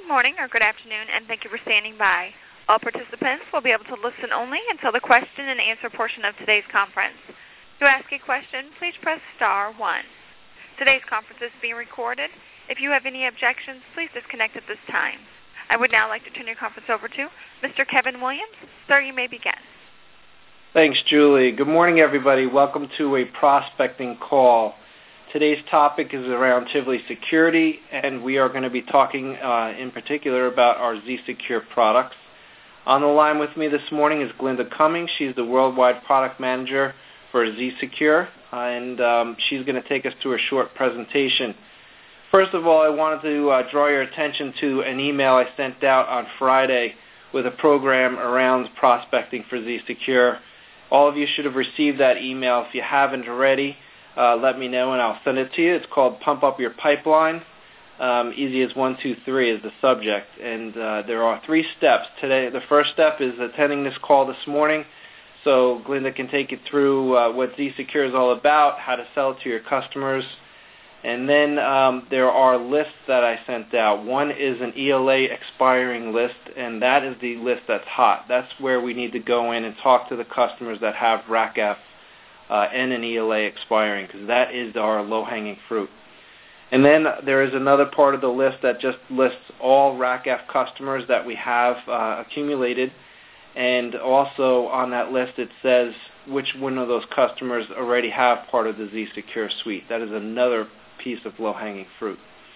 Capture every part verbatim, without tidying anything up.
morning or good afternoon, and thank you for standing by. All participants will be able to listen only until the question and answer portion of today's conference. To ask a question, please press star one. Today's conference is being recorded. If you have any objections, please disconnect at this time. I would now like to turn your conference over to Mister Kevin Williams. Sir, you may begin. Thanks, Julie. Good morning, everybody. Welcome to a prospecting call. Today's topic is around Tivoli Security, and we are going to be talking uh, in particular about our zSecure products. On the line with me this morning is Glinda Cummings. She's the Worldwide Product Manager for zSecure, uh, and um, she's going to take us through a short presentation. First of all, I wanted to uh, draw your attention to an email I sent out on Friday with a program around prospecting for zSecure. All of you should have received that email. If you haven't already, uh, let me know and I'll send it to you. It's called Pump Up Your Pipeline. Um, easy as one, two, three is the subject. And uh, there are three steps. Today, the first step is attending this call this morning, so Glinda can take you through uh, what zSecure is all about, how to sell it to your customers. And then um, there are lists that I sent out. One is an E L A expiring list, and that is the list that's hot. That's where we need to go in and talk to the customers that have R A C F uh, and an E L A expiring, because that is our low-hanging fruit. And then there is another part of the list that just lists all R A C F customers that we have uh, accumulated, and also on that list it says which one of those customers already have part of the zSecure suite. That is another piece of low-hanging fruit.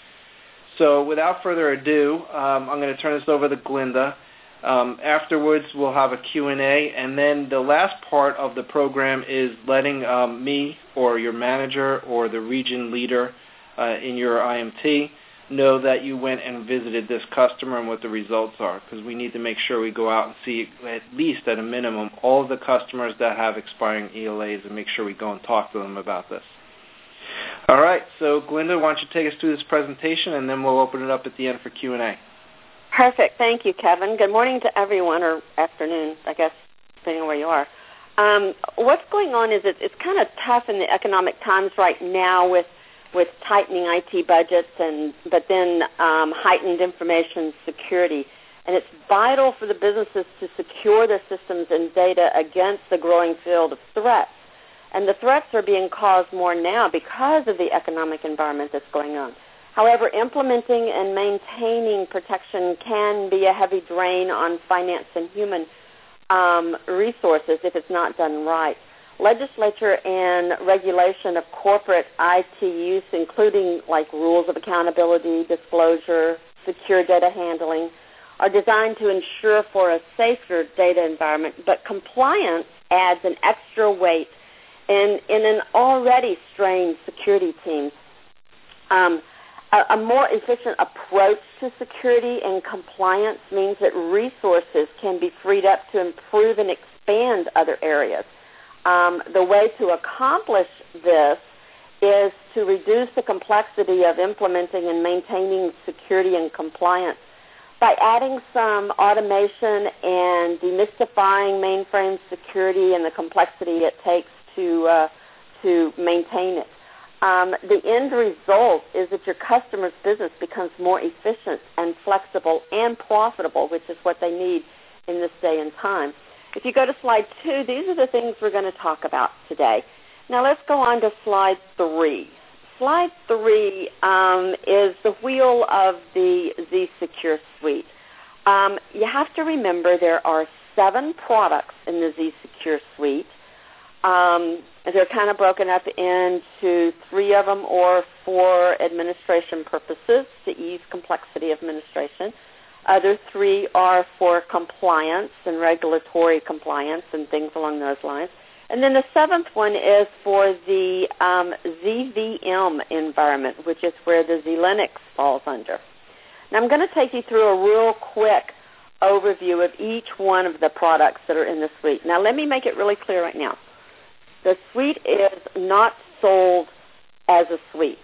So without further ado, um, I'm going to turn this over to Glinda. Um, afterwards, we'll have a Q and A, and then the last part of the program is letting um, me or your manager or the region leader uh, in your I M T know that you went and visited this customer and what the results are, because we need to make sure we go out and see at least at a minimum all of the customers that have expiring E L As and make sure we go and talk to them about this. All right, so Glinda, why don't you take us through this presentation, and then we'll open it up at the end for Q and A. Perfect. Thank you, Kevin. Good morning to everyone, or afternoon, I guess, depending on where you are. Um, what's going on is it, it's kind of tough in the economic times right now with with tightening I T budgets, and but then um, heightened information security. And it's vital for the businesses to secure their systems and data against the growing field of threats. And the threats are being caused more now because of the economic environment that's going on. However, implementing and maintaining protection can be a heavy drain on finance and human um, resources if it's not done right. Legislature and regulation of corporate I T use, including like rules of accountability, disclosure, secure data handling, are designed to ensure for a safer data environment, but compliance adds an extra weight in, in an already strained security team. Um, a, a more efficient approach to security and compliance means that resources can be freed up to improve and expand other areas. Um, the way to accomplish this is to reduce the complexity of implementing and maintaining security and compliance by adding some automation and demystifying mainframe security and the complexity it takes to uh, to maintain it. Um, the end result is that your customer's business becomes more efficient and flexible and profitable, which is what they need in this day and time. If you go to slide two, these are the things we're going to talk about today. Now let's go on to slide three. Slide three um, is the wheel of the zSecure suite. Um, you have to remember there are seven products in the zSecure suite. Um, they're kind of broken up into three of them or for administration purposes to ease complexity of administration. Other three are for compliance and regulatory compliance and things along those lines. And then the seventh one is for the um, Z V M environment, which is where the Z-Linux falls under. Now I'm going to take you through a real quick overview of each one of the products that are in the suite. Now let me make it really clear right now. The suite is not sold as a suite.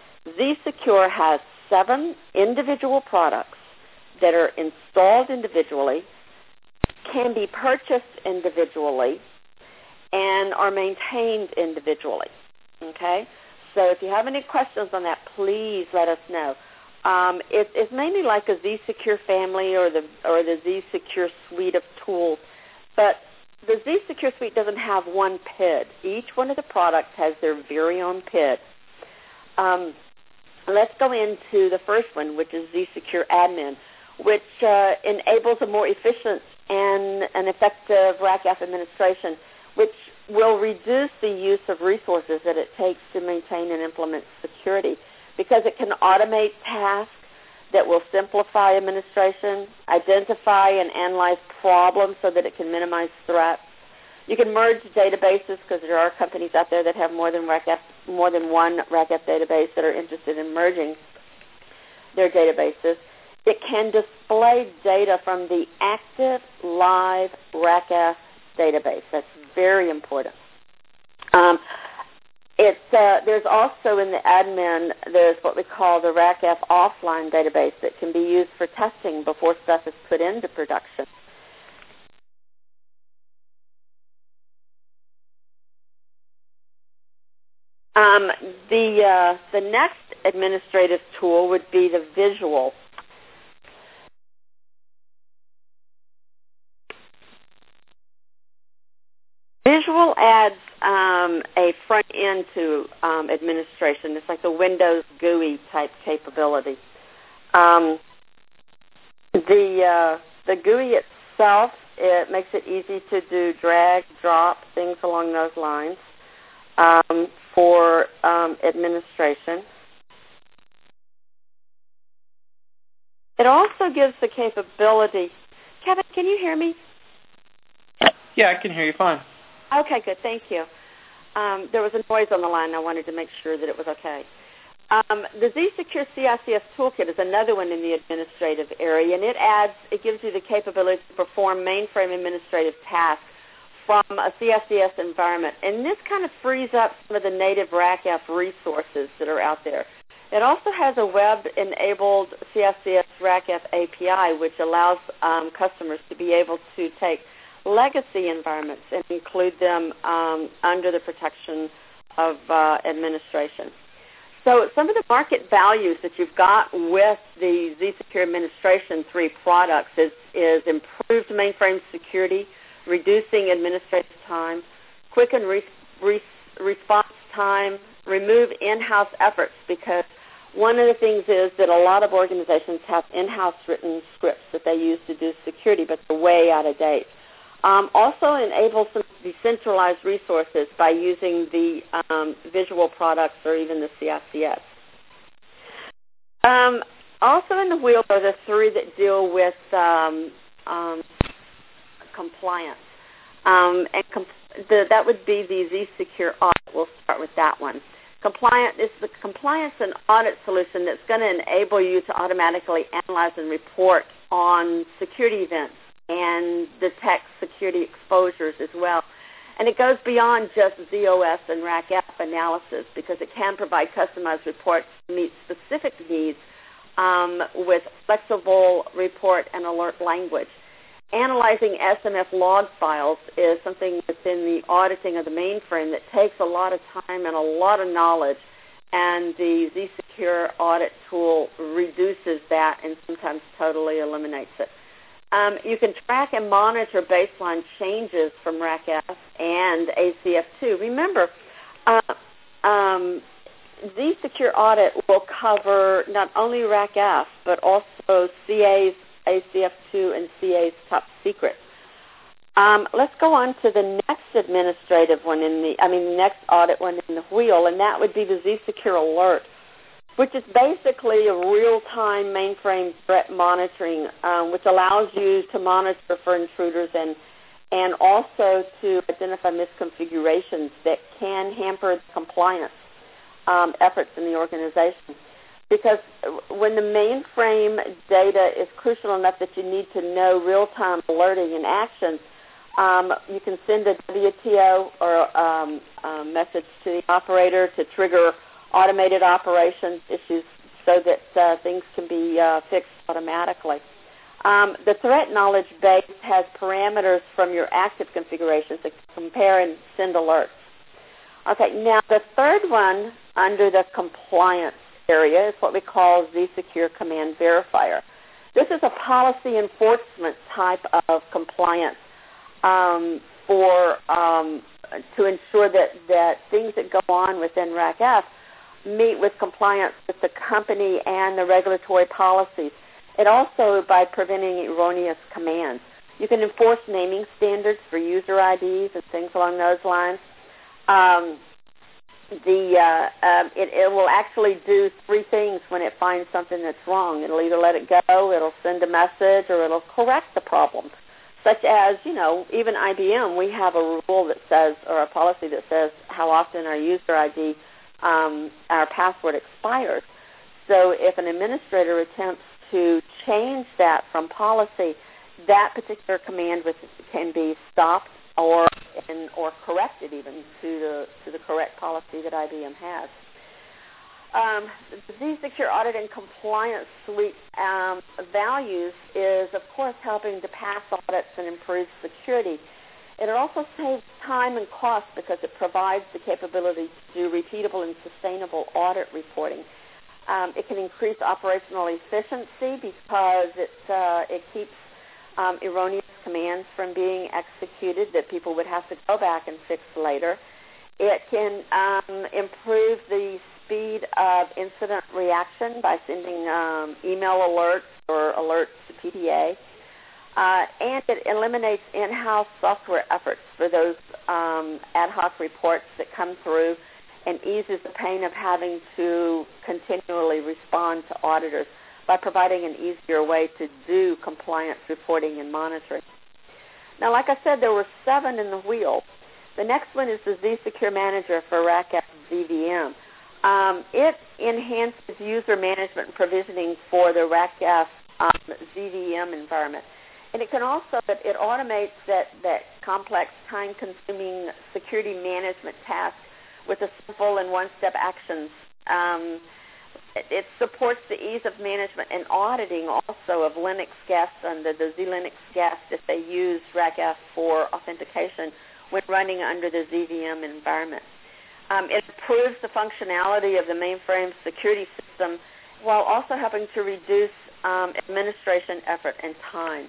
zSecure has seven individual products that are installed individually, can be purchased individually, and are maintained individually. Okay? So if you have any questions on that, please let us know. Um, it, it's mainly like a Z-Secure family or the or the Z-Secure suite of tools, but the Z-Secure suite doesn't have one P I D. Each one of the products has their very own P I D. Um, let's go into the first one, which is Z-Secure Admin, which uh, enables a more efficient and an effective R A C F administration, which will reduce the use of resources that it takes to maintain and implement security, because it can automate tasks that will simplify administration, identify and analyze problems so that it can minimize threats. You can merge databases, because there are companies out there that have more than R A C F, more than one R A C F database that are interested in merging their databases. It can display data from the active live R A C F database. That's very important. Um, it's, uh, there's also in the admin, there's what we call the R A C F offline database that can be used for testing before stuff is put into production. Um, the, uh, the next administrative tool would be the Visual. Visual adds um, a front end to um, administration. It's like the Windows G U I type capability. Um, the uh, the G U I itself, it makes it easy to do drag, drop, things along those lines um, for um, administration. It also gives the capability. Kevin, can you hear me? Yeah, I can hear you fine. Okay, good. Thank you. Um, there was a noise on the line. I wanted to make sure that it was okay. Um, the Z-Secure C I C S Toolkit is another one in the administrative area, and it adds, it gives you the capability to perform mainframe administrative tasks from a C I C S environment. And this kind of frees up some of the native R A C F resources that are out there. It also has a web-enabled C I C S R A C F A P I, which allows um, customers to be able to take legacy environments and include them um, under the protection of uh, administration. So some of the market values that you've got with the Z-Secure Administration three products is, is improved mainframe security, reducing administrative time, quicken re- re- response time, remove in-house efforts, because one of the things is that a lot of organizations have in-house written scripts that they use to do security, but they're way out of date. Um, also enable some decentralized resources by using the um, visual products or even the C I C S. Um, also in the wheel are the three that deal with um, um, compliance. Um, and com- the, that would be the Z-Secure Audit. We'll start with that one. Compliant is the compliance and audit solution that's going to enable you to automatically analyze and report on security events and detect security exposures as well. And it goes beyond just Z O S and R A C F analysis, because it can provide customized reports to meet specific needs um, with flexible report and alert language. Analyzing S M F log files is something within the auditing of the mainframe that takes a lot of time and a lot of knowledge, and the Z-Secure Audit tool reduces that and sometimes totally eliminates it. Um, you can track and monitor baseline changes from R A C F and A C F two. Remember, uh, um, Z-Secure Audit will cover not only R A C F, but also C A's A C F two and C A's top secret. Um, let's go on to the next administrative one in the, I mean, next audit one in the wheel, and that would be the Z-Secure Alert, which is basically a real-time mainframe threat monitoring, um, which allows you to monitor for intruders and and also to identify misconfigurations that can hamper compliance um, efforts in the organization. Because when the mainframe data is crucial enough that you need to know real-time alerting and actions, um, you can send a W T O or um, a message to the operator to trigger automated operations issues so that uh, things can be uh, fixed automatically. Um, the threat knowledge base has parameters from your active configurations to compare and send alerts. Okay, now the third one under the compliance area is what we call zSecure Command Verifier. This is a policy enforcement type of compliance um, for um, to ensure that, that things that go on within RACF meet with compliance with the company and the regulatory policies, and also by preventing erroneous commands. You can enforce naming standards for user I Ds and things along those lines. Um, the uh, um, it, it will actually do three things when it finds something that's wrong. It'll either let it go, it'll send a message, or it'll correct the problem. Such as, you know, even I B M, we have a rule that says, or a policy that says how often our user I D, um, our password expires. So if an administrator attempts to change that from policy, that particular command with, can be stopped or and, or corrected even to the to the correct policy that I B M has. Um, the zSecure Audit and Compliance Suite um, values is, of course, helping to pass audits and improve security. It also saves time and cost because it provides the capability to do repeatable and sustainable audit reporting. Um, it can increase operational efficiency because it uh, it keeps um, erroneous commands from being executed that people would have to go back and fix later. It can um, improve the speed of incident reaction by sending um, email alerts or alerts to P D A. Uh, and it eliminates in-house software efforts for those um, ad hoc reports that come through and eases the pain of having to continually respond to auditors by providing an easier way to do compliance reporting and monitoring. Now, like I said, there were seven in the wheel. The next one is the zSecure Manager for RACF Z V M. Um, it enhances user management and provisioning for the RACF um, Z V M environment. And it can also, it automates that, that complex, time-consuming security management task with a simple and one-step actions. Um, it, it supports the ease of management and auditing also of Linux guests under the Z-Linux guests if they use RACF for authentication when running under the Z V M environment. Um, it improves the functionality of the mainframe security system while also helping to reduce um, administration effort and time.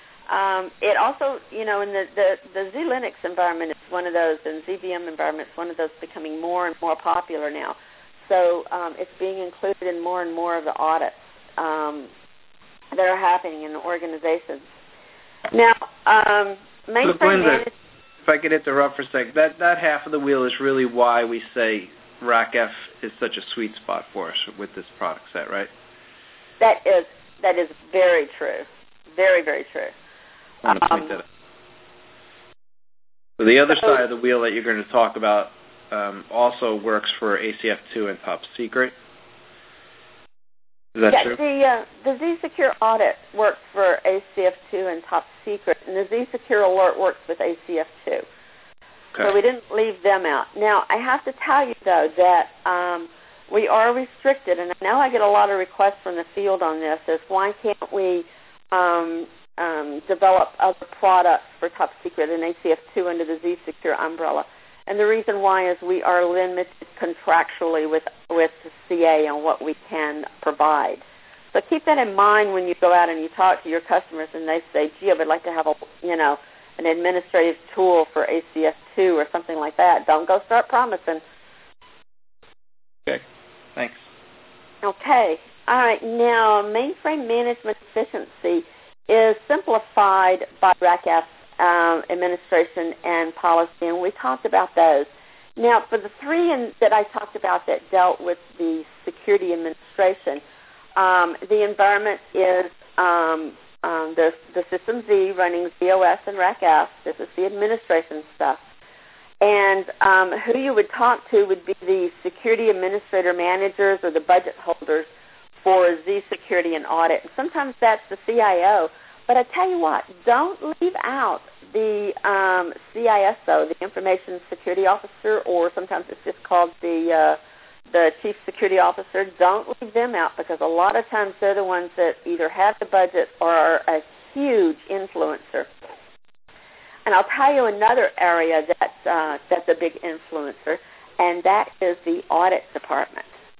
Um, it also, you know, in the, the, the Z-Linux environment, it's one of those, and Z V M environment, it's one of those becoming more and more popular now. So um, it's being included in more and more of the audits um, that are happening in the organizations. Now, um, mainframe management. If I could interrupt for a second, that, that half of the wheel is really why we say RACF is such a sweet spot for us with this product set, right? That is that is very true. Very, very true. I want to point um, that out. So the other so, side of the wheel that you're going to talk about um, also works for A C F two and Top Secret. Is that yeah, true? The, uh, the zSecure Audit works for A C F two and Top Secret, and the zSecure Alert works with A C F two. Okay. So we didn't leave them out. Now, I have to tell you, though, that um, we are restricted, and I know I get a lot of requests from the field on this, is why can't we um, um, develop other products for Top Secret and A C F two under the zSecure umbrella? And the reason why is we are limited contractually with, with the C A on what we can provide. So keep that in mind when you go out and you talk to your customers and they say, gee, I would like to have a, you know, an administrative tool for A C F two or something like that. Don't go start promising. Okay, thanks. Okay, all right. Now, mainframe management efficiency is simplified by RACF um, administration and policy, and we talked about those. Now, for the three in, that I talked about that dealt with the security administration, um, the environment is um, um, the, the System Z running Z O S and RACF. This is the administration stuff. And um, who you would talk to would be the security administrator managers or the budget holders for Z Security and Audit. And sometimes that's the C I O. But I tell you what, don't leave out the um, C I S O, the Information Security Officer, or sometimes it's just called the uh, the Chief Security Officer. Don't leave them out because a lot of times they're the ones that either have the budget or are a huge influencer. And I'll tell you another area that uh, that's a big influencer, and that is the audit department.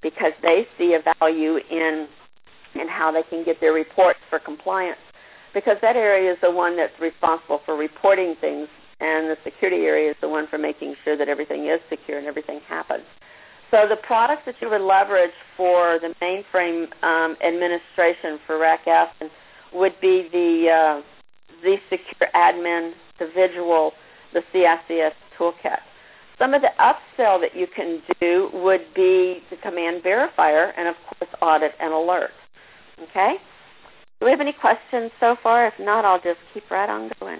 because they see a value in in how they can get their reports for compliance, because that area is the one that's responsible for reporting things, and the security area is the one for making sure that everything is secure and everything happens. So the products that you would leverage for the mainframe um, administration for RACF would be the uh, zSecure Admin, the Visual, the C I C S Toolkit. Some of the upsell that you can do would be the Command Verifier and, of course, Audit and Alert. Okay? Do we have any questions so far? If not, I'll just keep right on going.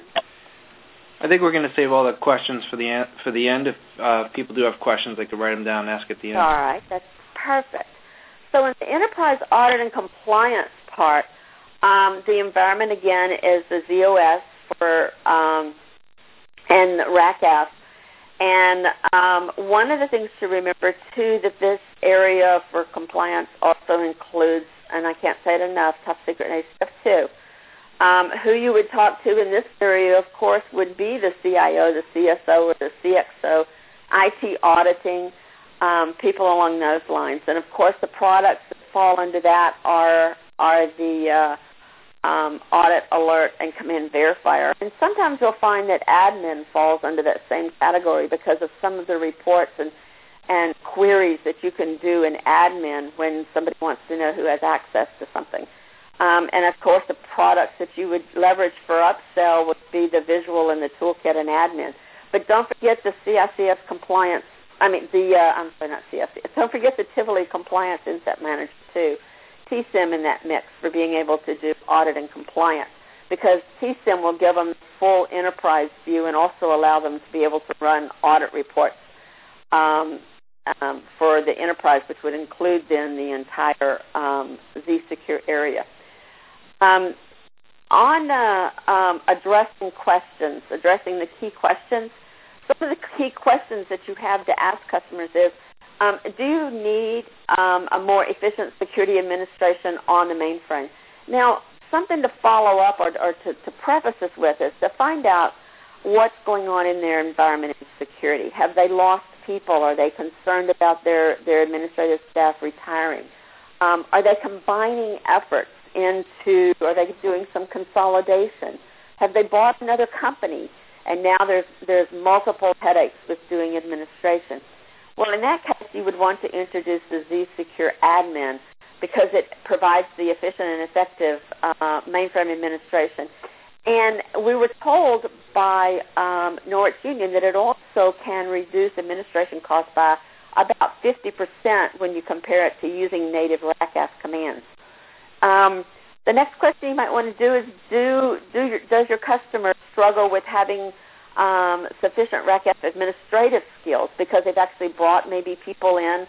I think we're going to save all the questions for the for the end. If uh, people do have questions, they can write them down and ask at the end. All right. That's perfect. So in the Enterprise Audit and Compliance part, um, the environment, again, is the Z O S for um, and RACF. And um, one of the things to remember, too, that this area for compliance also includes, and I can't say it enough, top secret A stuff, too. Um, who you would talk to in this area, of course, would be the C I O, the C S O, or the C X O, I T auditing, um, people along those lines. And, of course, the products that fall under that are, are the uh, Um, Audit, Alert, and Command Verifier. And sometimes you'll find that admin falls under that same category because of some of the reports and, and queries that you can do in admin when somebody wants to know who has access to something. Um, and, of course, the products that you would leverage for upsell would be the Visual and the Toolkit and admin. But don't forget the C I C S compliance, I mean, the, uh, I'm sorry, not C I C S, don't forget the Tivoli Compliance Inset Manager, too. T SIM in that mix for being able to do audit and compliance, because T SIM will give them full enterprise view and also allow them to be able to run audit reports um, um, for the enterprise, which would include then the entire um, zSecure area. Um, on uh, um, addressing questions, addressing the key questions, some of the key questions that you have to ask customers is, Um, do you need um, a more efficient security administration on the mainframe? Now, something to follow up or, or to, to preface this with is to find out what's going on in their environment and security. Have they lost people? Are they concerned about their, their administrative staff retiring? Um, are they combining efforts into, are they doing some consolidation? Have they bought another company and now there's, there's multiple headaches with doing administration? Well, in that case, you would want to introduce the zSecure Admin because it provides the efficient and effective uh, mainframe administration. And we were told by um, Norwich Union that it also can reduce administration costs by about fifty percent when you compare it to using native RACF commands. Um, the next question you might want to do is, do, do your, does your customer struggle with having Um, sufficient RACF administrative skills because they've actually brought maybe people in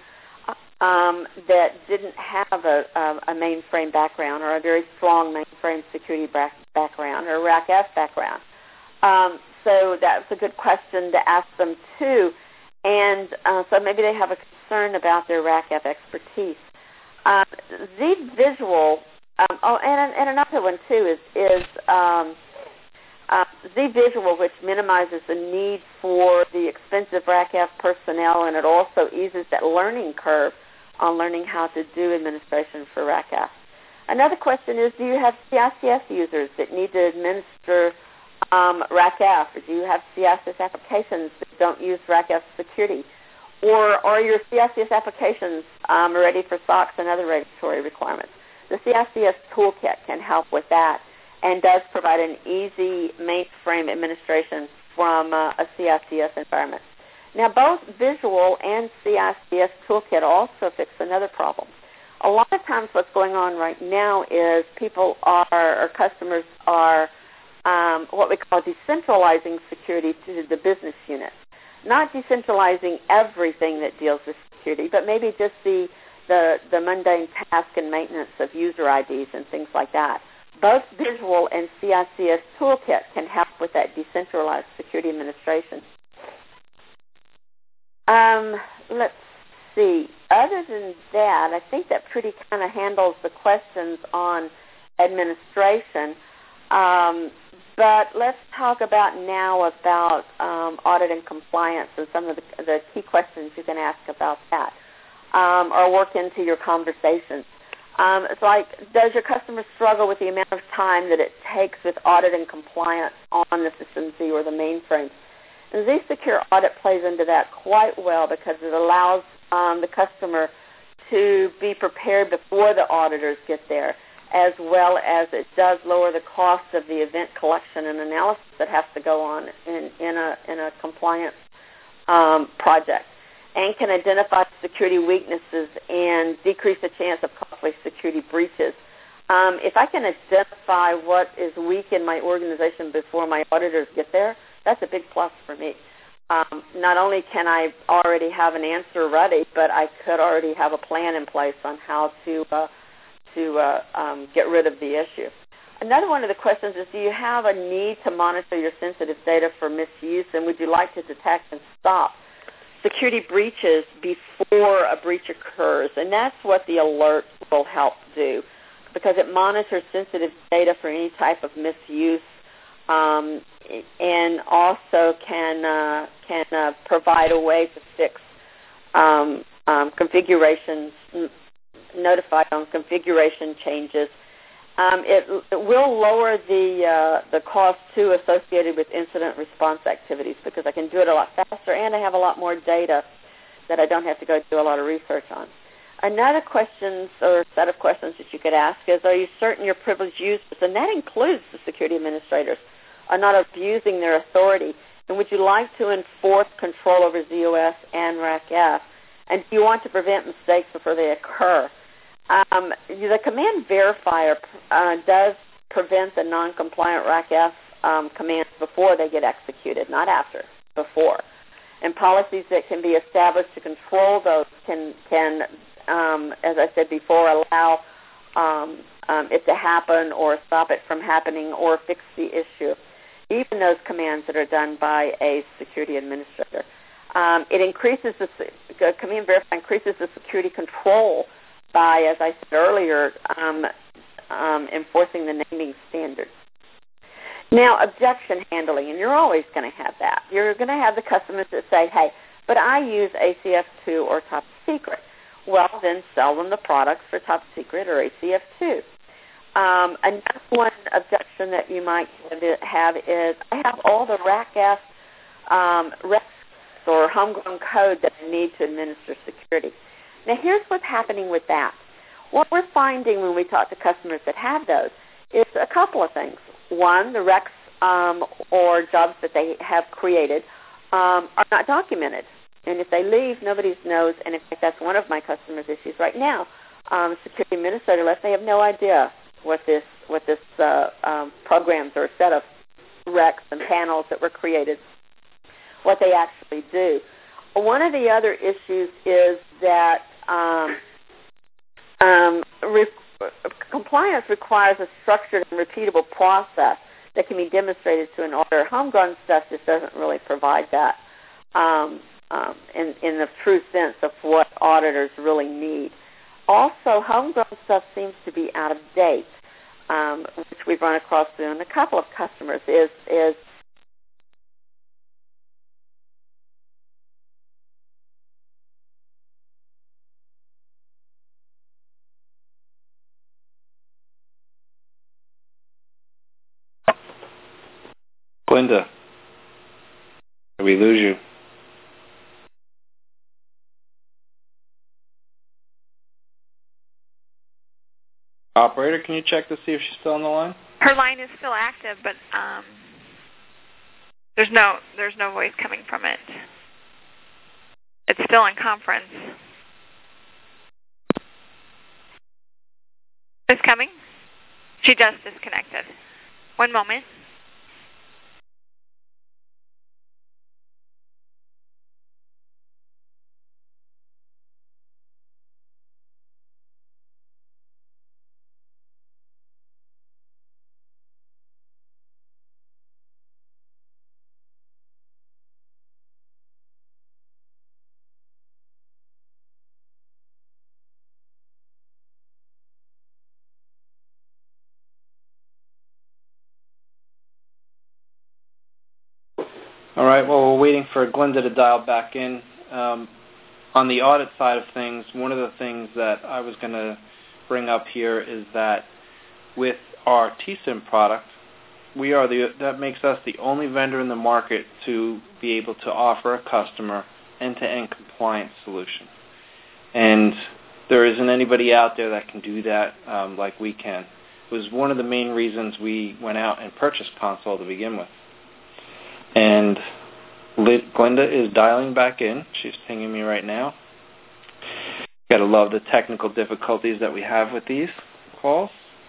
um, that didn't have a, a, a mainframe background or a very strong mainframe security back, background or RACF background. Um, so that's a good question to ask them too. And uh, so maybe they have a concern about their RACF expertise. Uh, zVisual, um, oh, and, and another one too is, is um, Uh, zVisual, which minimizes the need for the expensive RACF personnel, and it also eases that learning curve on learning how to do administration for RACF. Another question is, do you have C I C S users that need to administer um, RACF, or do you have C I C S applications that don't use RACF security? Or are your C I C S applications um, ready for SOX and other regulatory requirements? The C I C S Toolkit can help with that, and does provide an easy mainframe administration from uh, a C I C S environment. Now, both Visual and C I C S Toolkit also fix another problem. A lot of times what's going on right now is people are, or customers are, um, what we call decentralizing security to the business unit. Not decentralizing everything that deals with security, but maybe just the, the, the mundane task and maintenance of user I Ds and things like that. Both Visual and C I C S Toolkit can help with that decentralized security administration. Um, let's see. Other than that, I think that pretty kind of handles the questions on administration. Um, but let's talk about now about um, audit and compliance and some of the, the key questions you can ask about that. um, or work into your conversations. Um, it's like, does your customer struggle with the amount of time that it takes with audit and compliance on the System Z or the mainframe? And zSecure Audit plays into that quite well because it allows um, the customer to be prepared before the auditors get there, as well as it does lower the cost of the event collection and analysis that has to go on in, in, a, in a compliance um, project, and can identify security weaknesses and decrease the chance of costly security breaches. Um, if I can identify what is weak in my organization before my auditors get there, that's a big plus for me. Um, not only can I already have an answer ready, but I could already have a plan in place on how to uh, to uh, um, get rid of the issue. Another one of the questions is, do you have a need to monitor your sensitive data for misuse, and would you like to detect and stop security breaches before a breach occurs? And that's what the alert will help do, because it monitors sensitive data for any type of misuse, um, and also can uh, can uh, provide a way to fix um, um, configurations, notify on configuration changes. Um, it, it will lower the uh, the cost too associated with incident response activities, because I can do it a lot faster and I have a lot more data that I don't have to go do a lot of research on. Another question or set of questions that you could ask is, are you certain your privileged users, and that includes the security administrators, are not abusing their authority? And would you like to enforce control over Z O S and R A C F? And do you want to prevent mistakes before they occur? Um, the command verifier uh, does prevent the non-compliant R A C F um, commands before they get executed, not after, before. And policies that can be established to control those can, can um, as I said before, allow um, um, it to happen or stop it from happening or fix the issue, even those commands that are done by a security administrator. Um, it increases the, the command verify increases the security control by, as I said earlier, um, um, enforcing the naming standards. Now, objection handling, and you're always going to have that. You're going to have the customers that say, hey, but I use A C F two or Top Secret. Well, then sell them the products for Top Secret or A C F two. Um, another one objection that you might have is, I have all the R A C F um, recs or homegrown code that I need to administer security. Now, here's what's happening with that. What we're finding when we talk to customers that have those is a couple of things. One, the recs um, or jobs that they have created um, are not documented. And if they leave, nobody knows. And in fact, that's one of my customers' issues right now. Um, security administrator left, they have no idea what this what this uh, um, programs or a set of recs and panels that were created, what they actually do. One of the other issues is that um, um, re- compliance requires a structured and repeatable process that can be demonstrated to an auditor. Homegrown stuff just doesn't really provide that um, um, in, in the true sense of what auditors really need. Also, homegrown stuff seems to be out of date, um, which we've run across in a couple of customers, is is Glenda, did we lose you? Operator, can you check to see if she's still on the line? Her line is still active, but um, there's no there's no voice coming from it. It's still in conference. It's coming. She just disconnected. One moment. All right, well, we're waiting for Glenda to dial back in. Um, on the audit side of things, one of the things that I was going to bring up here is that with our T SIM product, we are the that makes us the only vendor in the market to be able to offer a customer end-to-end compliance solution. And there isn't anybody out there that can do that um, like we can. It was one of the main reasons we went out and purchased Console to begin with. And Glenda is dialing back in. She's pinging me right now. Gotta love the technical difficulties that we have with these calls.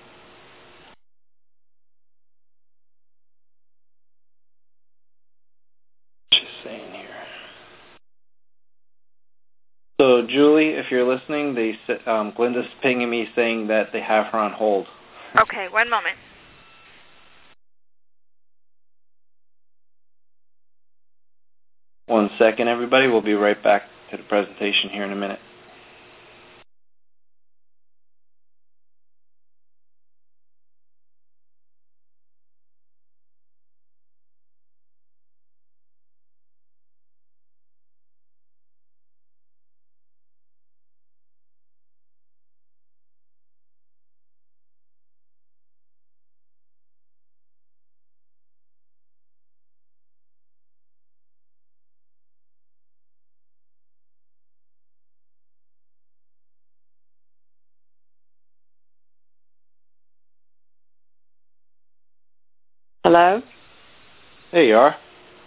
She's saying here. So, Julie, if you're listening, they um, Glenda's pinging me saying that they have her on hold. Okay, one moment. One second, everybody. We'll be right back to the presentation here in a minute. Hello? There you are.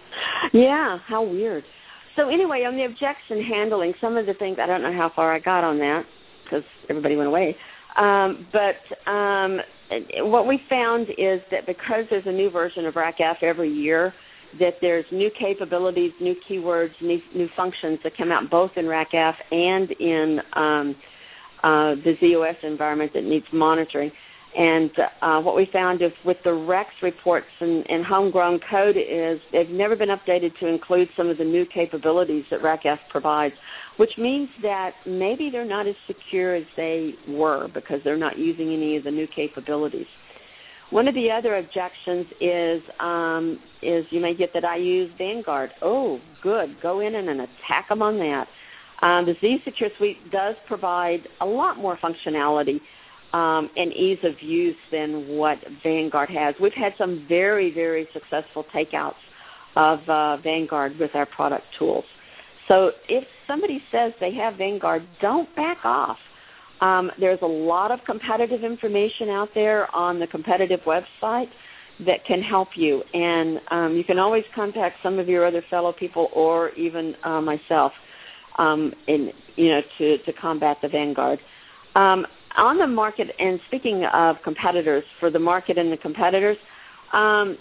Yeah, how weird. So anyway, on the objection handling, some of the things, I don't know how far I got on that because everybody went away. Um, but um, what we found is that because there's a new version of RACF every year, that there's new capabilities, new keywords, new, new functions that come out both in RACF and in um, uh, the Z O S environment that needs monitoring. And uh, what we found is with the REX reports and, and homegrown code is they've never been updated to include some of the new capabilities that RACF provides, which means that maybe they're not as secure as they were because they're not using any of the new capabilities. One of the other objections is um, is you may get that I use Vanguard. Oh, good. Go in and, and attack them on that. Um, the Z Secure Suite does provide a lot more functionality Um, and ease of use than what Vanguard has. We've had some very, very successful takeouts of uh, Vanguard with our product tools. So if somebody says they have Vanguard, don't back off. Um, there's a lot of competitive information out there on the competitive website that can help you. And um, you can always contact some of your other fellow people or even uh, myself um, in, you know, to, to combat the Vanguard. Um, On the market, and speaking of competitors, for the market and the competitors, um,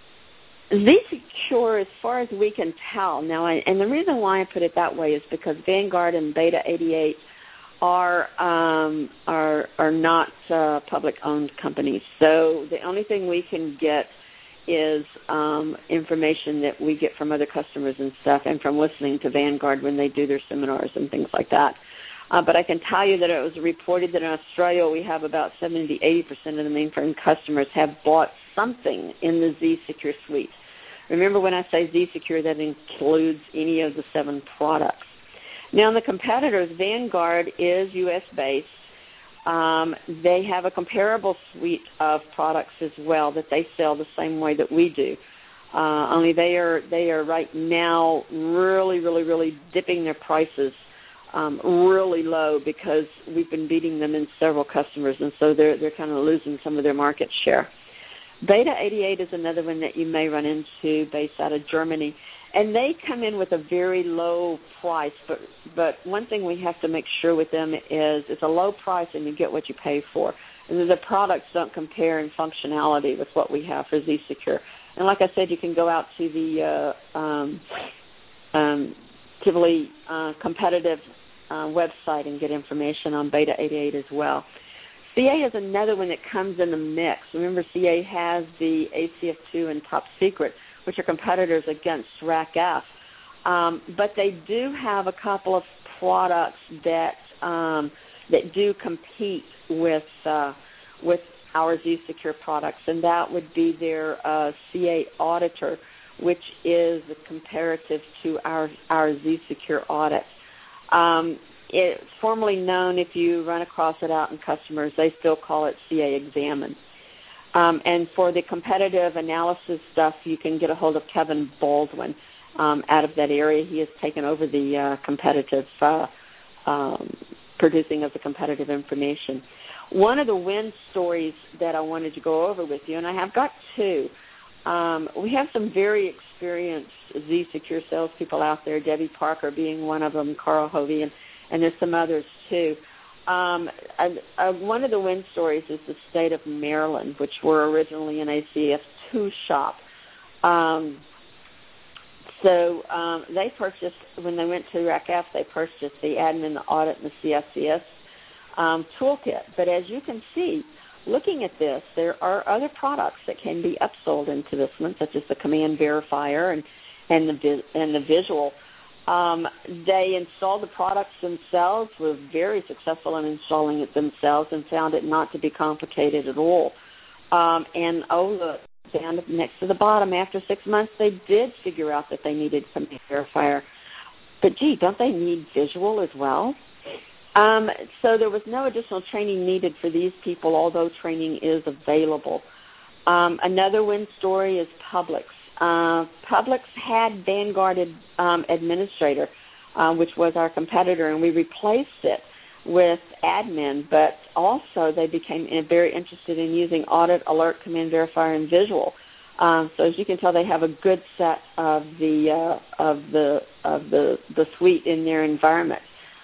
Z-Secure, as far as we can tell, now, I, and the reason why I put it that way is because Vanguard and Beta eighty-eight are um, are are not uh, public-owned companies. So the only thing we can get is um, information that we get from other customers and stuff, and from listening to Vanguard when they do their seminars and things like that. Uh, but I can tell you that it was reported that in Australia we have about seventy to eighty percent of the mainframe customers have bought something in the Z-Secure suite. Remember when I say Z-Secure, that includes any of the seven products. Now, the competitors, Vanguard is U S-based. Um, they have a comparable suite of products as well that they sell the same way that we do. Uh, only they are they are right now really, really, really dipping their prices Um, really low because we've been beating them in several customers, and so they're they're kind of losing some of their market share. Beta eighty-eight is another one that you may run into based out of Germany, and they come in with a very low price, but but one thing we have to make sure with them is it's a low price and you get what you pay for, and the products don't compare in functionality with what we have for Z-Secure. And like I said, you can go out to the uh, um, um, Tivoli uh, competitive Uh, website and get information on Beta eighty-eight as well. C A is another one that comes in the mix. Remember, C A has the A C F two and Top Secret, which are competitors against RACF. Um, but they do have a couple of products that um, that do compete with uh, with our Z-Secure products, and that would be their uh, C A Auditor, which is a comparative to our our Z-Secure audit. Um, it's formerly known, if you run across it out in customers, they still call it C A Examine. Um, and for the competitive analysis stuff, you can get a hold of Kevin Baldwin um, out of that area. He has taken over the uh, competitive uh, um, producing of the competitive information. One of the win stories that I wanted to go over with you, and I have got two. Um, we have some very experienced Z Secure salespeople out there, Debbie Parker being one of them, Carl Hovey, and, and there's some others too. Um, I, I, one of the win stories is the state of Maryland, which were originally an A C F two shop. Um, so um, they purchased, when they went to RACF, they purchased the admin, the audit, and the C S C S um, toolkit. But as you can see, looking at this, there are other products that can be upsold into this one, such as the Command Verifier and, and, the, and the Visual. Um, they installed the products themselves, were very successful in installing it themselves, and found it not to be complicated at all. Um, and, oh, look, down next to the bottom, after six months, they did figure out that they needed Command Verifier. But, gee, don't they need Visual as well? Um, so there was no additional training needed for these people, although training is available. Um, another win story is Publix. Uh, Publix had Vanguard um, Administrator, uh, which was our competitor, and we replaced it with Admin, but also they became very interested in using Audit, Alert, Command Verifier, and Visual. Um, so as you can tell, they have a good set of the uh, of the of the the suite in their environment.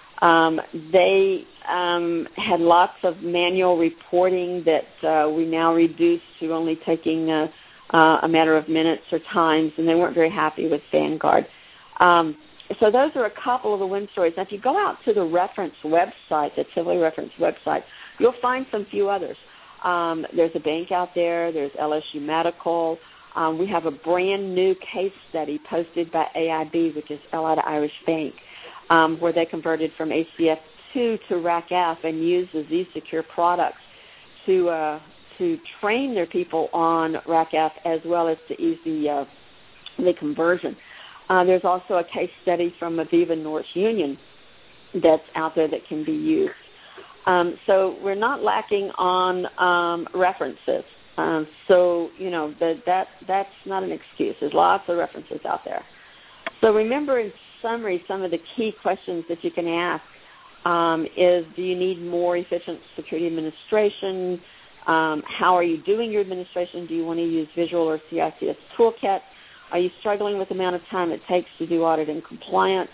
Um, they um, had lots of manual reporting that uh, we now reduce to only taking uh, uh, a matter of minutes or times, and they weren't very happy with Vanguard. Um, so those are a couple of the win stories. Now, if you go out to the reference website, the Tivoli reference website, you'll find some few others. Um, there's a bank out there. There's L S U Medical. Um, we have a brand new case study posted by A I B, which is Allied Irish Bank, um, where they converted from A C F two to RACF and used the Z Secure products to uh, to train their people on RACF as well as to ease the, uh, the conversion. Uh, there's also a case study from Aviva North Union that's out there that can be used. Um, so we're not lacking on um, references. Um, so, you know, that, that that's not an excuse. There's lots of references out there. So remember, in summary, some of the key questions that you can ask um, is, do you need more efficient security administration? Um, how are you doing your administration? Do you want to use Visual or C I C S Toolkit? Are you struggling with the amount of time it takes to do audit and compliance?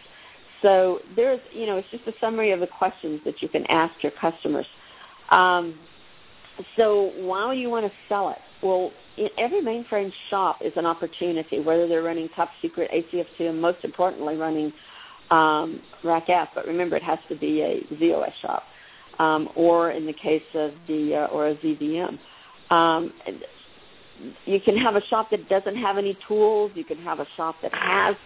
So there's, you know, it's just a summary of the questions that you can ask your customers. Um, so why you want to sell it? Well, in every mainframe shop is an opportunity, whether they're running top secret A C F two and most importantly running um, RACF, but remember it has to be a Z O S shop, um, or in the case of the, uh, or a Z V M. Um, you can have a shop that doesn't have any tools. You can have a shop that has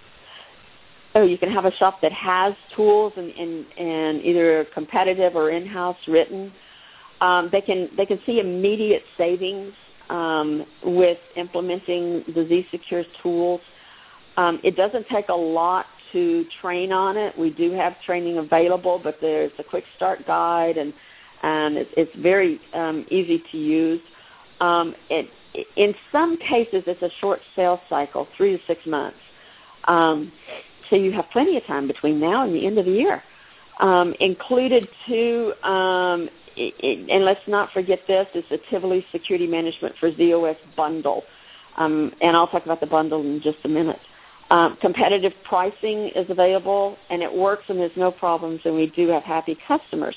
Oh, you can have a shop that has tools and, and, and either competitive or in-house written. Um, they can they can see immediate savings um, with implementing the Z Secure tools. Um, it doesn't take a lot to train on it. We do have training available, but there's a quick start guide, and and it's, it's very um, easy to use. Um, it, in some cases, it's a short sales cycle, three to six months. Um, So you have plenty of time between now and the end of the year. Um, included too, um, it, it, and let's not forget this, is the Tivoli Security Management for Z O S bundle. Um, and I'll talk about the bundle in just a minute. Um, competitive pricing is available, and it works, and there's no problems, and we do have happy customers.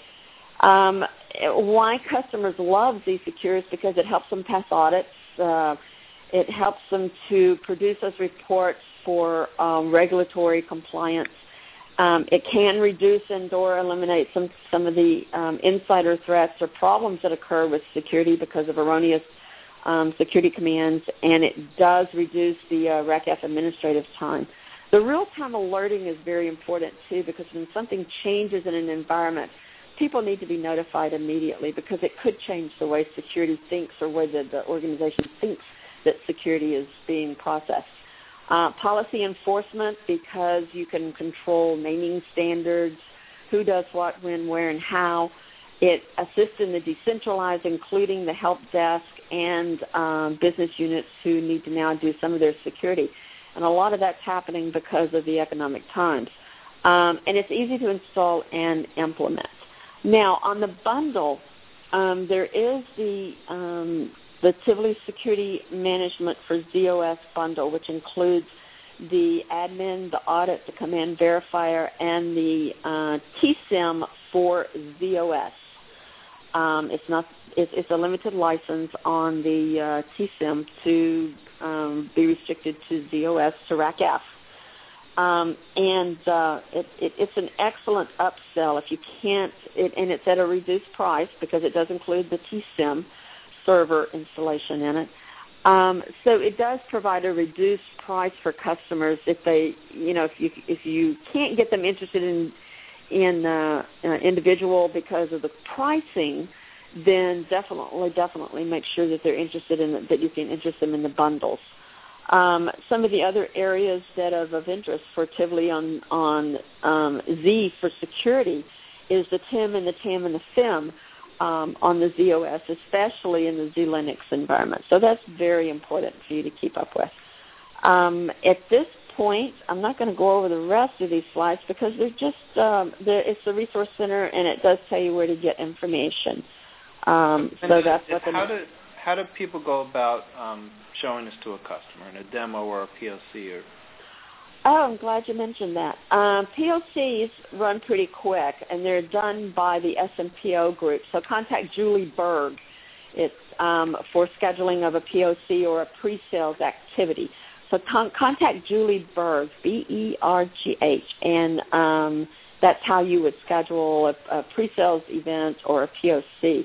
Um, why customers love Z Secure is because it helps them pass audits. Uh, it helps them to produce those reports for um, regulatory compliance. Um, it can reduce and or eliminate some, some of the um, insider threats or problems that occur with security because of erroneous um, security commands, and it does reduce the uh, RACF administrative time. The real-time alerting is very important, too, because when something changes in an environment, people need to be notified immediately because it could change the way security thinks or where the, the organization thinks that security is being processed. Uh, policy enforcement, because you can control naming standards, who does what, when, where, and how. It assists in the decentralized, including the help desk and um, business units who need to now do some of their security. And a lot of that's happening because of the economic times. Um, and it's easy to install and implement. Now, on the bundle, um, there is the um, the Tivoli Security Management for Z O S bundle, which includes the admin, the audit, the command verifier, and the uh, T SIM for Z O S. Um, it's not. It's, it's a limited license on the uh, T SIM to um, be restricted to Z O S to RACF. Um, and uh, it, it, it's an excellent upsell if you can't, it, and it's at a reduced price because it does include the T SIM server installation in it. Um, so it does provide a reduced price for customers if they, you know, if you if you can't get them interested in in uh, uh, individual because of the pricing, then definitely definitely make sure that they're interested in the, that you can interest them in the bundles. Um, some of the other areas that are of interest for Tivoli on, on um, Z for security is the T I M and the T A M and the F I M um, on the Z O S, especially in the Z Linux environment. So that's very important for you to keep up with. Um, at this point, I'm not going to go over the rest of these slides because they're just, um, they're, it's the Resource Center, and it does tell you where to get information. Um, so that's what the how do how do people go about um, showing this to a customer in a demo or a P O C? Or oh, I'm glad you mentioned that. Um, P O Cs run pretty quick, and they're done by the S M P O group. So contact Julie Berg. It's um, for scheduling of a P O C or a pre-sales activity. So con- contact Julie Berg, B E R G H, and um, that's how you would schedule a, a pre-sales event or a P O C.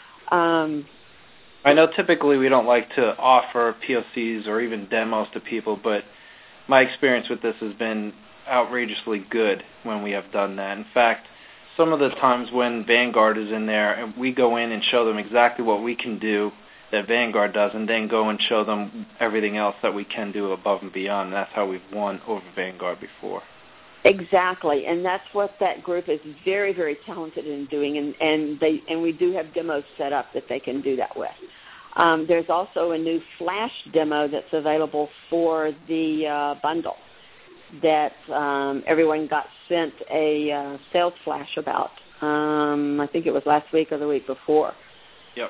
Um, I know typically we don't like to offer P O Cs or even demos to people, but my experience with this has been outrageously good when we have done that. In fact, some of the times when Vanguard is in there, and we go in and show them exactly what we can do that Vanguard does, and then go and show them everything else that we can do above and beyond. That's how we've won over Vanguard before. Exactly, and that's what that group is very, very talented in doing, and, and they and we do have demos set up that they can do that with. Um, there's also a new Flash demo that's available for the uh, bundle that um, everyone got sent a uh, sales flash about. Um, I think it was last week or the week before. Yep.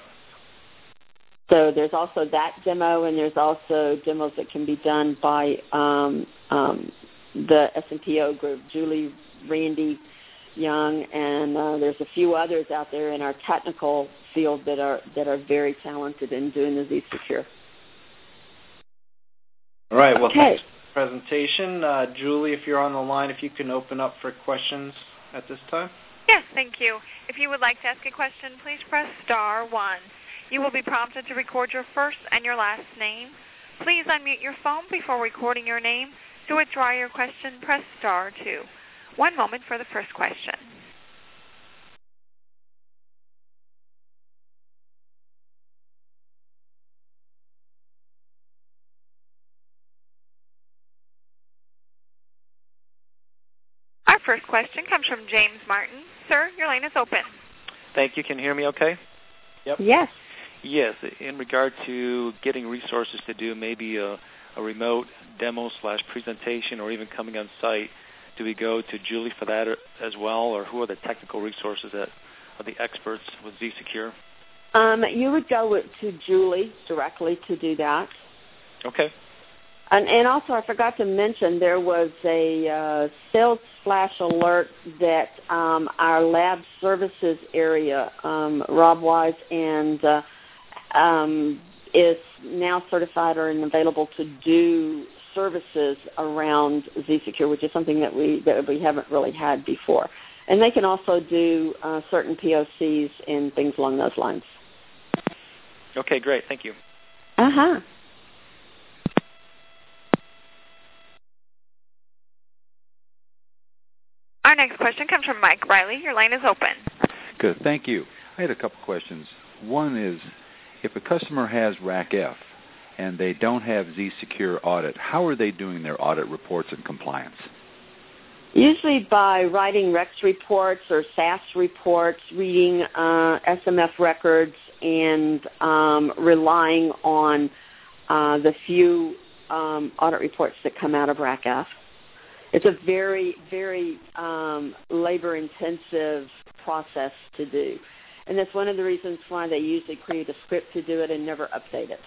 So there's also that demo, and there's also demos that can be done by um, um, the S M P O group, Julie, Randy, Young, and uh, there's a few others out there in our technical field that are that are very talented in doing the Z-Secure. All right. Well, okay. Thanks for the presentation. Uh, Julie, if you're on the line, if you can open up for questions at this time. Yes, thank you. If you would like to ask a question, please press star one. You will be prompted to record your first and your last name. Please unmute your phone before recording your name. To withdraw your question, press star two. One moment for the first question. Our first question comes from James Martin. Sir, your line is open. Thank you. Can you hear me okay? Yep. Yes. Yes. In regard to getting resources to do maybe a, a remote demo slash presentation or even coming on site, do we go to Julie for that as well, or who are the technical resources that are the experts with Z-Secure? Um, you would go with, to Julie directly to do that. Okay. And, and also, I forgot to mention, there was a uh, sales flash alert that um, our lab services area, um, Rob Wise, and uh, um, is now certified or available to do services around Z-Secure, which is something that we that we haven't really had before. And they can also do uh, certain P O Cs and things along those lines. Okay, great. Thank you. Uh-huh. Our next question comes from Mike Riley. Your line is open. Good. Thank you. I had a couple questions. One is, if a customer has RACF and they don't have zSecure Audit, how are they doing their audit reports and compliance? Usually by writing R E C reports or S A S reports, reading uh, S M F records, and um, relying on uh, the few um, audit reports that come out of R A C F. It's a very, very um, labor-intensive process to do. And that's one of the reasons why they usually create a script to do it and never update it.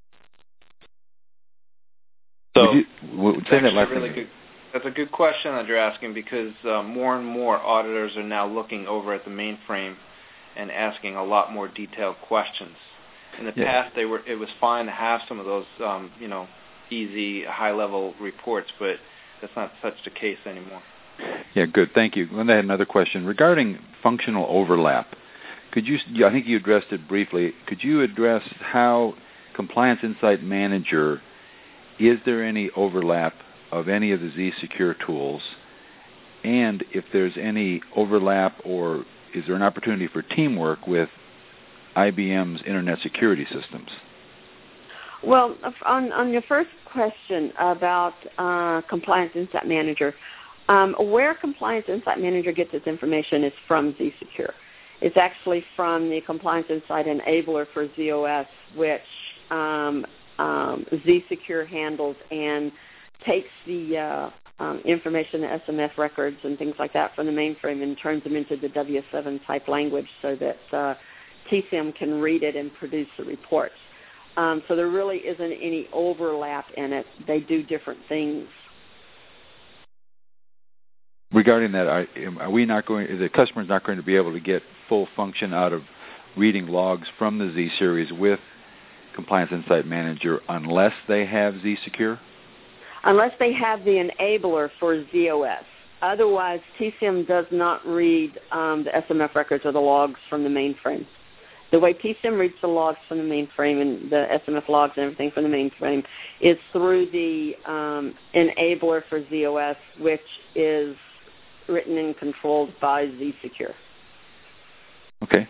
So, Would you, would say that last really thing. good. That's a good question that you're asking, because uh, more and more auditors are now looking over at the mainframe and asking a lot more detailed questions. In the yeah. past, they were it was fine to have some of those, um, you know, easy, high-level reports, but that's not such the case anymore. Yeah, good. Thank you. Linda had another question regarding functional overlap. Could you? I think you addressed it briefly. Could you address how Compliance Insight Manager, is there any overlap of any of the zSecure tools, and if there's any overlap or is there an opportunity for teamwork with I B M's Internet security systems? Well, on, on your first question about uh, Compliance Insight Manager, um, where Compliance Insight Manager gets its information is from zSecure. It's actually from the Compliance Insight Enabler for Z O S, which um, um, zSecure handles and takes the uh, um, information, the S M F records and things like that from the mainframe and turns them into the W S seven type language so that uh, T S I M can read it and produce the reports. Um, so there really isn't any overlap in it. They do different things. Regarding that, are, are we not going? Is the customer not going to be able to get full function out of reading logs from the Z series with Compliance Insight Manager unless they have zSecure? Unless they have the enabler for Z O S. Otherwise, T S I M does not read um, the S M F records or the logs from the mainframe. The way T S I M reads the logs from the mainframe and the S M F logs and everything from the mainframe is through the um, enabler for Z O S, which is written and controlled by zSecure. Okay.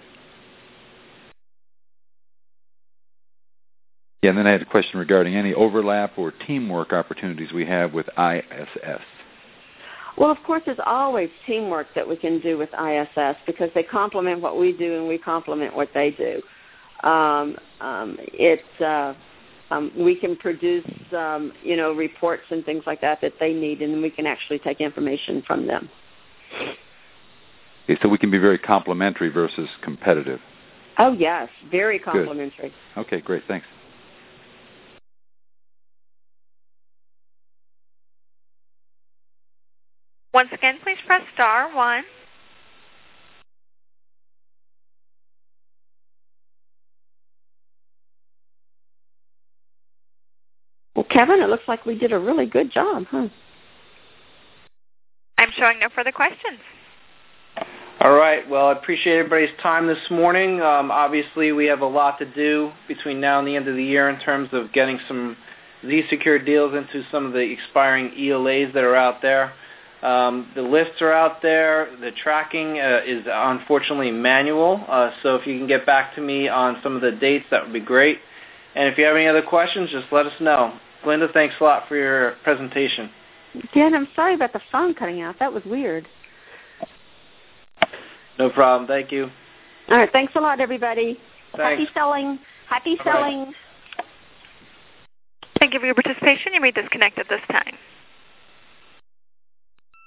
Yeah, and then I had a question regarding any overlap or teamwork opportunities we have with I S S. Well, of course, there's always teamwork that we can do with I S S because they complement what we do and we complement what they do. Um, um, it, uh, um, we can produce, um, you know, reports and things like that that they need, and then we can actually take information from them. Okay, so we can be very complementary versus competitive. Oh, yes, very complementary. Good. Okay, great, thanks. Once again, please press star one. Well, Kevin, it looks like we did a really good job, huh? I'm showing no further questions. All right. Well, I appreciate everybody's time this morning. Um, obviously, we have a lot to do between now and the end of the year in terms of getting some zSecure deals into some of the expiring E L As that are out there. Um, the lists are out there. The tracking uh, is unfortunately manual, uh, so if you can get back to me on some of the dates, that would be great. And if you have any other questions, just let us know. Linda, thanks a lot for your presentation. Dan, I'm sorry about the phone cutting out. That was weird. No problem. Thank you. All right. Thanks a lot, everybody. Thanks. Happy selling. Happy Bye-bye. selling. Thank you for your participation. You may disconnect at this time.